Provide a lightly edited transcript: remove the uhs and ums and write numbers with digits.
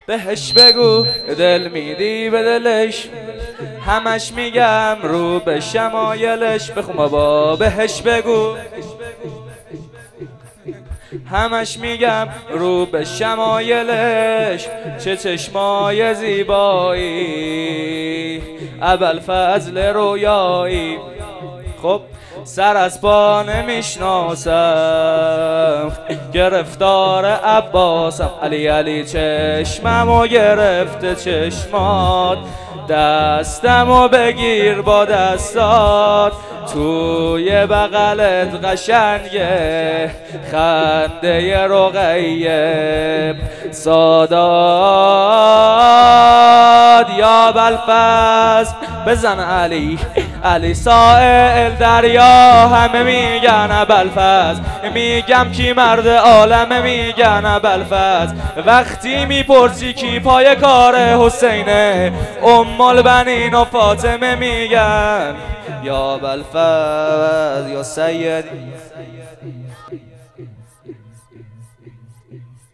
بهش بگو دل میدی به دلش، همش میگم رو به شمایلش. بخون بابا. بهش بگو همش میگم رو به شمایلش، چه چشمای زیبایی، ابوالفضل رویایی. خب سر از پا نمیشناسم، گرفتار عباسم. علی علی چشممو گرفته چشمات، دستمو بگیر با دستات، توی بغلت قشنگه خنده رقیه سادات یا ابوالفضل. بزن علی علی سائل دریا، همه میگن ابوالفضل، میگم کی مرد عالمه میگن ابوالفضل. وقتی میپرسی کی پای کار حسینه، ام البنین و فاطمه میگن یا ابوالفضل یا سید.